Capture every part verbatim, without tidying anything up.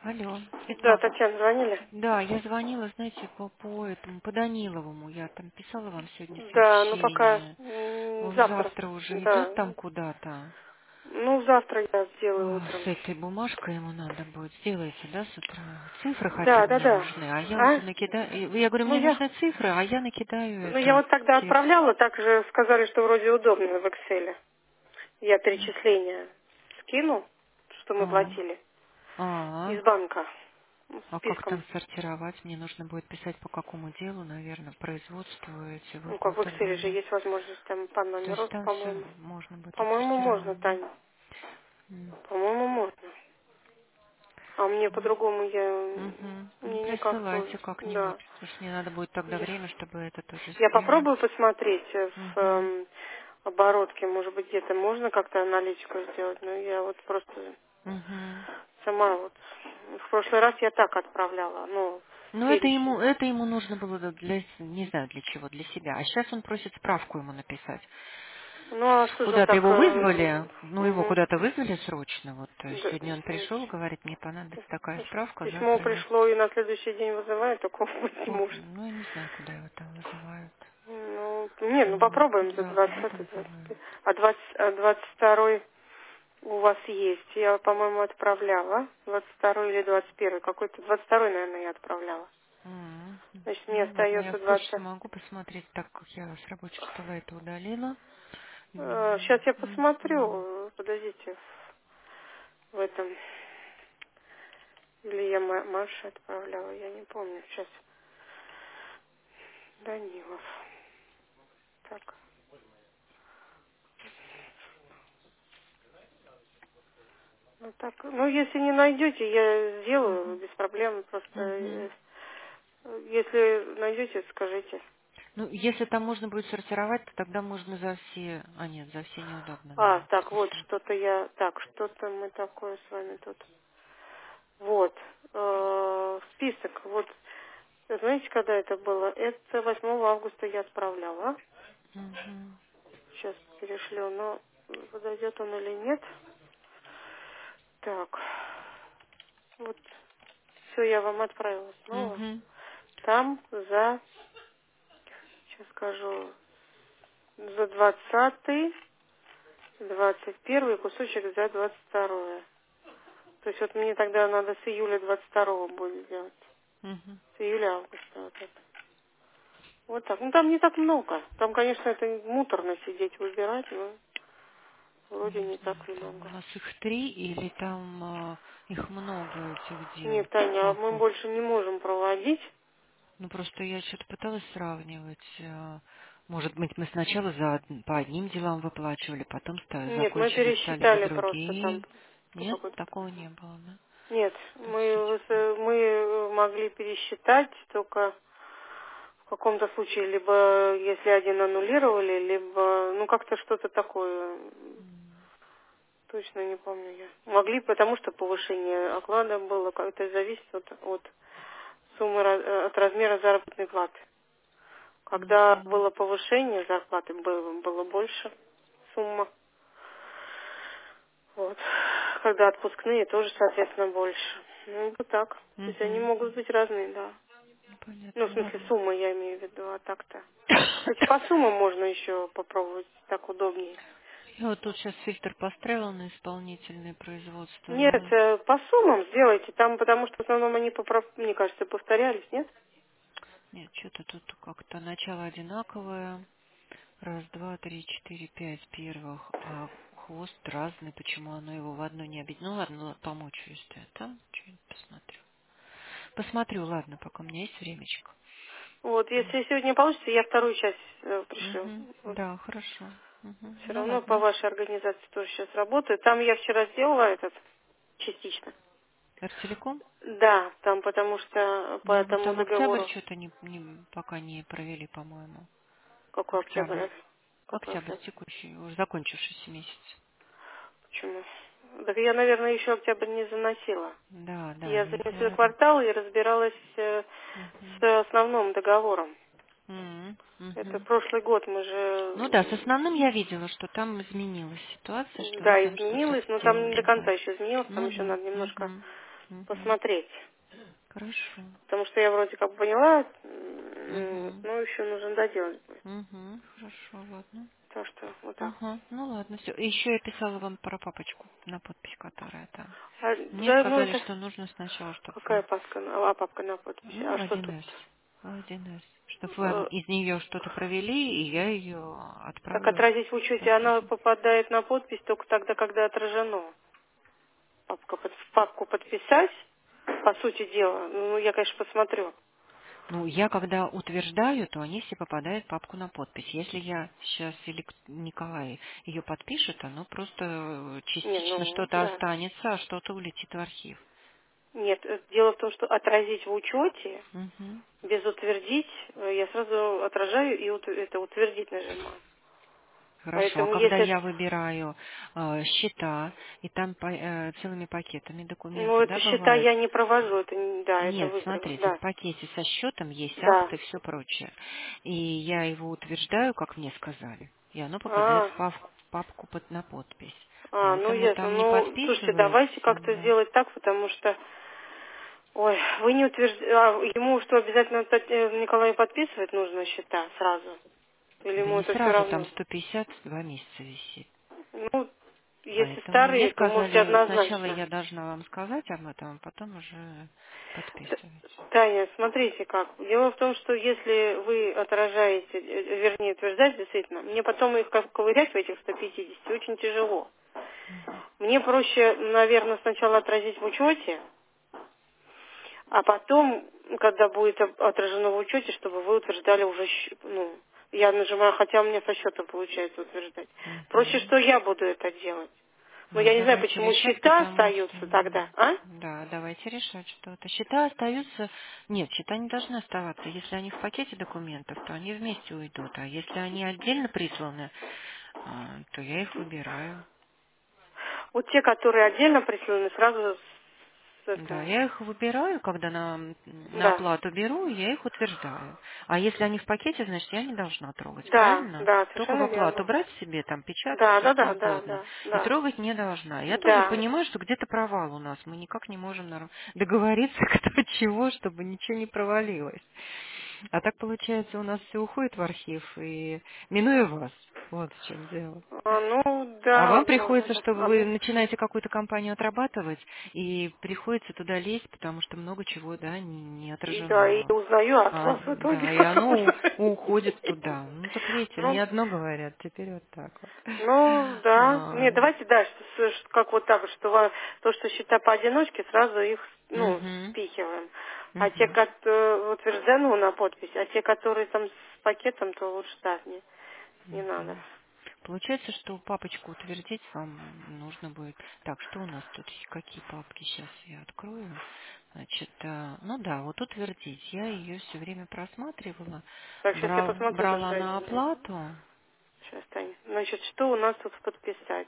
Алло. Да, Это, Татьяна, звонили? да, я звонила, знаете, по, по этому, по Даниловому. Я там писала вам сегодня Да, ну пока сообщение. м, Он завтра. завтра уже идет Да. там куда-то. Ну, завтра я сделаю Ой, утром. с этой бумажкой ему надо будет. Сделайте, да, с утра? Цифры хотя Да, бы да, мне да. нужны. А я А? уже накидаю. Я говорю, Ну, мне я... нужны цифры, а я накидаю Ну, я это вот тогда текст. отправляла, также сказали, что вроде удобно в Excel. Я перечисления скину, что мы А, платили а, из банка с а как списком. там сортировать? Мне нужно будет писать по какому делу, наверное, производству эти Ну, вот и как в так Excel же далее. есть возможность там по То есть номеру, там все по-моему. можно будет По-моему, можно, отсортировать, да? Таня. М. По-моему, можно. А мне по-другому я... Мгм. Ну, Мне никак тоже. присылайте как-нибудь, Да. потому что мне надо будет тогда Я, время, чтобы это тоже я сделать. попробую посмотреть э, в Мгм. эм, оборотке, может быть, где-то можно как-то аналитику сделать, но я вот просто Мгм. сама вот... В прошлый раз я так отправляла, ну, Ну, это перечень. ему, это ему нужно было для, не знаю для чего, для себя. А сейчас он просит справку ему написать. Ну, а что же он Куда-то так... его э, вызвали, ну, его мгм. куда-то вызвали срочно. Вот э, Да, сегодня он пришел, говорит, мне понадобится такая справка, письмо завтра пришло есть. и на следующий день вызывает, такого быть не О, может. ну, я не знаю, куда его там вызывают. Ну, нет, ну Вот. попробуем за Завтра двадцатый, двадцать вызывают. пятый. А двадцать, а двадцать второй у вас есть. Я, по-моему, отправляла. Двадцать второй или двадцать первый. Какой-то двадцать второй, наверное, я отправляла. М. Значит, мне Ну ладно, я остается в почте двадцать. могу посмотреть, так как я с рабочего стола это удалила. Сейчас я М. посмотрю. Подождите. В этом. Или я Ма- Маше отправляла, я не помню. Сейчас. Данилов. Так. Ну так, ну если не найдете, я сделаю без проблем. Просто Мгм. э, если найдете, скажите. Ну, если там можно будет сортировать, то тогда можно за все... А нет, за все неудобно А, нам так, вот, списать. что-то я... Так, что-то мы такое с вами тут... Вот. э, список. Вот, знаете, когда это было? Это восьмого августа я отправляла. Мгм. Сейчас перешлю, но подойдет он или нет. Так. Вот, все, я вам отправила снова. Мгм. Там за... Сейчас скажу. За двадцатый, двадцать первый кусочек за двадцать второе. То есть вот мне тогда надо с июля двадцать второго будет сделать. Мгм. С июля августа вот это. Вот так. Ну там не так много. Там, конечно, это муторно сидеть выбирать, но вроде Не не так знаю, и там у много. нас их три или там а, их много этих дел. Нет, Таня, а Как мы вот. больше не можем проводить. Ну, просто я что-то пыталась сравнивать. а, Может быть, мы сначала за од- по одним делам выплачивали, потом ста- Нет, мы закончили, стали за пересчитали просто там другие. по Нет, какой-то... такого не было, да? Нет, То есть мы, эти- выс- мы могли пересчитать только в каком-то случае, либо если один аннулировали, либо, ну, как-то что-то такое. Точно не помню я. Могли, потому что повышение оклада было, как это зависит от, от суммы, ра- э, от размера заработной платы. Когда Мгм. было повышение зарплаты, было, было больше сумма. Вот. Когда отпускные, тоже, соответственно, больше. Ну, вот так. То есть они Мгм. могут быть разные, да. Ну, Ну, в понятно, смысле, ладно. суммы я имею в виду, а так-то. Кстати, по суммам можно еще попробовать, так удобнее. Я вот тут сейчас фильтр построила на исполнительное производство, Нет, но э, по суммам сделайте, там, потому что в основном они, поправ- мне кажется, повторялись, нет? нет, что-то тут как-то начало одинаковое. Раз, два, три, четыре, пять первых, а хвост разный. Почему оно его в одну не обидит? Ну ладно, ладно, помучаюсь я там, что-нибудь посмотрю. Посмотрю, ладно, пока у меня есть времечко. Вот, если сегодня получится, я вторую часть э, пришлю. Угу. Вот. Да, хорошо. Угу. Все Ну равно по ладно. вашей организации тоже сейчас работаю. Там я вчера сделала этот частично. Артелеком? Да, там потому что по Ну, этому там октябрь договору. что-то не, не, пока не провели, по-моему. Какой Октябрь. октябрь? Какой Октябрь октябрь? текущий, уже закончившийся месяц. Почему? Так я, наверное, еще октябрь не заносила. Да, да, Я не занесла сделали. квартал и разбиралась э, Угу. с основным договором. М, Это мгм. прошлый год мы Ну да, с же, основным я видела, что там изменилась ситуация, м, что они да, там что-то изменилось, но там не до сделали, конца да. еще изменилось, там Ну еще да. надо немножко Угу. Угу. посмотреть. Хорошо. Потому что я вроде как поняла, м, Угу. но еще нужно доделать будет. Угу. Хорошо, ладно. Так что вот так. Ага, ну ладно, все. Еще я писала вам про папочку на подпись, которая там. А, Мне да, ну сказали, это что нужно сначала, чтобы какая вы... папка, на- а папка на подписи? Ну, А что тут? один эс. один эс. Чтобы вы Э, из нее что-то провели, и я ее Так отправлю отразить в учете, она подписывать. попадает на подпись только тогда, когда отражено. Папка под, в папку подписать, по сути дела, ну я, конечно, посмотрю. Ну, я когда утверждаю, то они все попадают в папку на подпись. Если я сейчас или к- Николай ее подпишет, оно просто э, Не, частично ну что-то да. останется, а что-то улетит в архив. Нет, э, дело в том, что отразить в учете, Мгм. без утвердить, э, я сразу отражаю и ут- это утвердить нажимаю. Хорошо, а Поэтому когда если, я выбираю э, счета, и там по- э, целыми пакетами ну документы, это да, счета бывает? я не провожу, это, не- да, это Нет, выбор, смотрите, в да, пакете со счетом есть да. акты и все прочее. И я его утверждаю, как мне сказали, и оно попадает А, в пап- в папку под, на подпись. а, ну Поэтому ясно. там не Ну, слушайте, давайте подписывается, как-то да. сделать так, потому что, ой, вы не утверждаете, ему что, обязательно под- э, Николаю подписывать нужно счета сразу? Или Да ему не это все сразу, там равно? сто пятьдесят два месяца висит. Ну, если Поэтому мне старые, то можете сказали, сначала однозначно. я должна вам сказать об этом, а потом уже Т- подписывать. Таня, смотрите как. Дело в том, что если вы отражаете, э, вернее, утверждаете действительно, мне потом их как ковырять в этих ста пятидесяти очень тяжело. Мне проще, наверное, сначала отразить в учете, а потом, когда будет об- отражено в учете, чтобы вы утверждали уже, щ- ну, я нажимаю, хотя у меня со счета получается утверждать. Проще, Мгм. что я буду это делать. Но Ну, я не знаю, давайте почему решать, счета потому что... остаются тогда, а? Да, давайте решать что-то. Счета остаются... Нет, счета не должны оставаться. Если они в пакете документов, то они вместе уйдут. А если они отдельно присланы, а, то я их выбираю. Вот те, которые отдельно присланы, сразу с Да, это, я их выбираю, когда на, на да, оплату беру, я их утверждаю. А если они в пакете, значит, я не должна трогать, да, правильно? да, Только в совершенно оплату верно. брать себе, там, печатать, Да, все да, что да, да, угодно. да, И да, трогать не должна. Я тоже да. понимаю, что где-то провал у нас. Мы никак не можем нар- договориться, кто чего, чтобы ничего не провалилось. А так, получается, у нас все уходит в архив, и минуя вас. Вот в чем дело. А, ну, А да, вам возможно, приходится, так. что А вы мне- начинаете какую-то компанию отрабатывать, и приходится туда лезть, потому что много чего, да, не, не и да, и отражено. узнаю от А, вас в итоге. да, и оно у- уходит туда. Ну, так видите, Ну, мне одно говорят, теперь вот так вот. ну, да. А, Нет, давайте дальше, с- с- как вот так, вот, что ва- то, что счета поодиночке, сразу их, ну, мгм, спихиваем. А те, мгм, которые утверждены ну, на подпись, а те, которые там с пакетом, то лучше так, не, не надо. мгм. Получается, что папочку утвердить вам нужно будет. Так, что у нас тут? Какие папки? Сейчас я открою. Значит, э, ну да, вот утвердить. Я ее все время просматривала, Так, сейчас я брал, посмотрю брала только на один раз. оплату. Сейчас, Таня. Значит, что у нас тут подписать?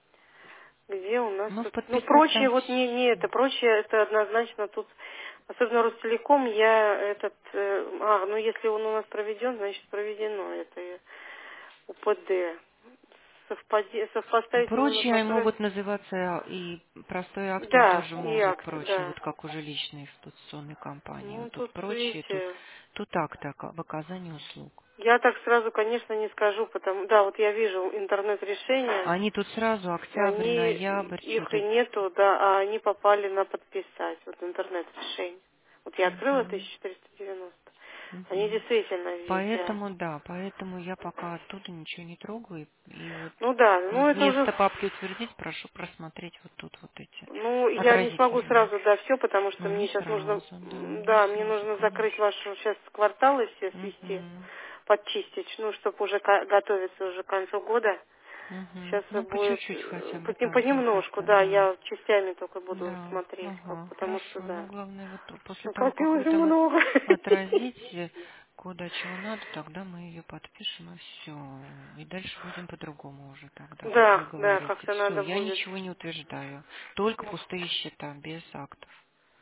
Где у нас Ну, в тут? Ну, подписать прочее, там вот не, не все. это, прочее, это однозначно тут, особенно Ростелеком, я этот, э, а, ну, если он у нас проведен, значит, проведено, это УПД. Совпади, совпоставить Прочие монопострой. могут называться, и простой акт он Да, тоже и может акт, прочие, да. вот как уже личные эксплуатационные компании. Ну, Вот тут тут, прочие, тут, видите, тут акт ока- в оказании услуг. я так сразу, конечно, не скажу, потому, да, вот я вижу интернет-решение, Они тут сразу октябрь, они, ноябрь, их и что-то. нету, да, а они попали на подписать, вот интернет-решение. Вот я открыла Мгм. тысяча четыреста девяносто. Они Мгм. действительно везде. Поэтому, да, поэтому я пока оттуда ничего не трогаю. И вот Ну да, ну это уже, вместо папки утвердить, прошу просмотреть вот тут вот эти. ну я не Отразить, смогу вернее. сразу, да, все, потому что Ну, мне не сейчас нужно, сразу, да, м, не да, мне сразу, нужно закрыть конечно. ваши сейчас кварталы все свести, Угу. подчистить, ну, чтобы уже ка- готовиться уже к концу года. Угу. Сейчас Ну, по будет чуть-чуть хотя э, бы по- там понемножку, какие-то, да, да. я частями только буду Да, смотреть, как, ага, потому что, хорошо. Ну, да, главное, вот то- после того, как вы накопилось там много. отразить, э, куда чего надо, тогда мы ее подпишем, и все. И дальше будем по-другому уже тогда, как вы Да, да, говорите. как-то Все, надо я будет. ничего не утверждаю. Только пустые счета, без актов.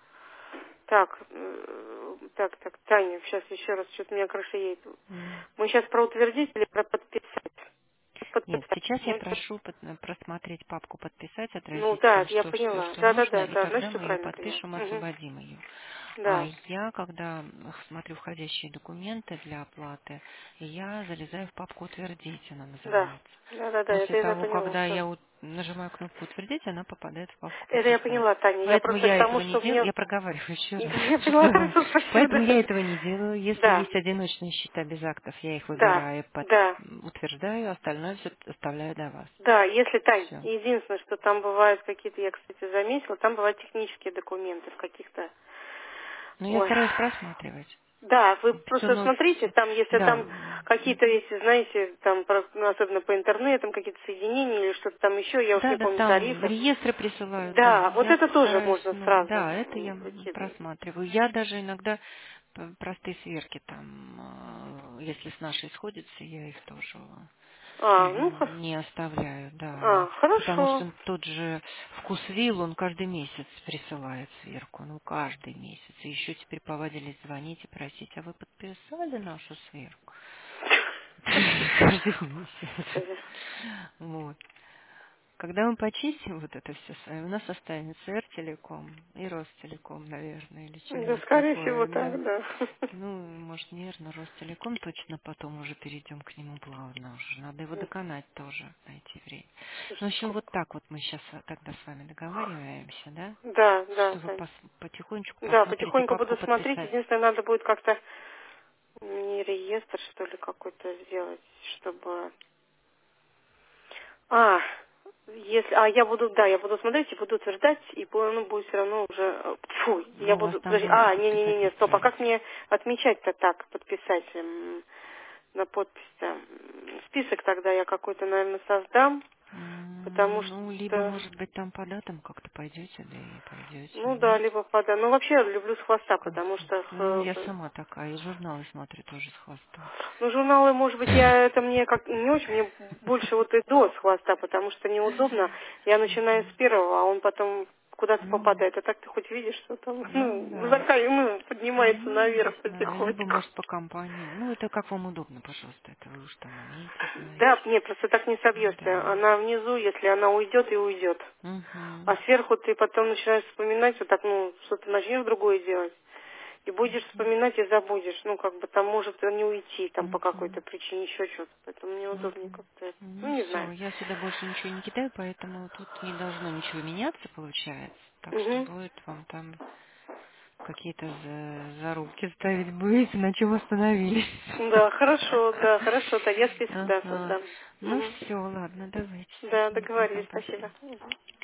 Так, э, так, так, Таня, сейчас еще раз, что-то у меня крыша едет. М. Мы сейчас про утвердить или про подписать? Нет, подписать. сейчас я Ну, это- прошу под- э, просмотреть папку, подписать, ну, отразить, да, э, я что все, поняла. что Да, да, нужно, да, и да, тогда значит, все мы ее правильно поняла. подпишем, Мгм. освободим ее. А Да, я, когда смотрю входящие документы для оплаты, я залезаю в папку «Утвердить», она да, называется. да, да, да, После это я того, поняла, когда все. я у- нажимаю кнопку «Утвердить», она попадает в папку Это я «Подписать». поняла, Таня. Я Поэтому просто к я тому, этого не что делаю, мне... я проговариваю еще раз. Я поняла, Что- хорошо, спасибо, Поэтому да. я этого не делаю. Если Да, есть одиночные счета без актов, я их да, выбираю, под- да. утверждаю, остальное все оставляю до вас. Да, если, Тань, Все. единственное, что там бывают какие-то, я, кстати, заметила, там бывают технические документы в каких-то... Но я Ой. стараюсь просматривать. Да, вы Все, просто ну, смотрите, всё. там, если Да. там какие-то, если знаете, там, про- ну, особенно по интернету, какие-то соединения или что-то там еще, я уж Да, не да, помню там тарифы. реестры присылают, да. Да, вот Я это тоже стараюсь, можно ну, сразу да, это м, я выкидывать. просматриваю. Я даже иногда п- простые сверки там, э, если с нашей сходятся, я их тоже А, ну, х- м, не оставляю, а, да. Потому хорошо. что тот же вкусвилл, он каждый месяц присылает сверку, ну, каждый месяц. И еще теперь повадились звонить и просить, а вы подписали нашу сверку? Каждый месяц. Господи. Вот. Когда мы почистим вот это все с вами, у нас останется Эр-телеком и Ростелеком, наверное, или Да, что-нибудь скорее всего, такое, да. так, да. Ну, может, наверное, Ростелеком точно потом уже перейдем к нему плавно уже. Надо его доконать тоже, найти время. Ну, в общем, вот Сколько? так вот мы сейчас тогда с вами договариваемся, да? Да, да, Что вы Тань. пос- потихонечку Да, посмотрите потихоньку папку буду смотреть. подписать. Единственное, надо будет как-то не реестр, что ли, какой-то сделать, чтобы... А, если... А, я буду, да, я буду смотреть и буду утверждать, и по- ну, будет все равно уже... э, Фу, я Ну, у вас буду... там Подожди, будет а, подписать не-не-не, стоп, а неправильно. как мне отмечать-то так, подписать м, на подпись-то? М, Список тогда я какой-то, наверное, создам, потому М, Ну, либо, что... может быть, там по датам как-то пойдете, да и пойдете, Ну да, нет? либо пода. Ну вообще я люблю с хвоста, потому Конце. что Ну, я э, сама такая, и журналы смотрю тоже с хвостом. ну журналы, может быть, я это мне как не очень, мне больше вот и до с хвоста, потому что неудобно. Я начинаю с первого, а он потом куда-то Ну, попадает. А так ты хоть видишь, что там, ну ну, да. закай, ну, поднимается Ну, не наверх знаю. Либо, потихоньку. может, по компании. Ну, это как вам удобно, пожалуйста. Это вы уж там умеете, Да, знаете. нет, просто так не собьешься. Да. Она внизу, если она уйдет, и уйдет. А Угу. сверху ты потом начинаешь вспоминать, вот так, ну, что-то начнешь другое делать. И будешь вспоминать и забудешь. Ну, как бы там может не уйти там по Угу. какой-то причине еще что-то. Поэтому мне удобнее Угу. как-то это. Ну, Ну, не все. знаю. Я сюда больше ничего не кидаю, поэтому тут не должно ничего меняться, получается. Так что Угу. будет вам там какие-то за, зарубки ставить будете, на чем остановились. Да, хорошо, да, хорошо. Да, я список, да, Ага. создам. Ну Угу. все, ладно, давайте. Да, Ага, договорились, спасибо. спасибо. Мгм.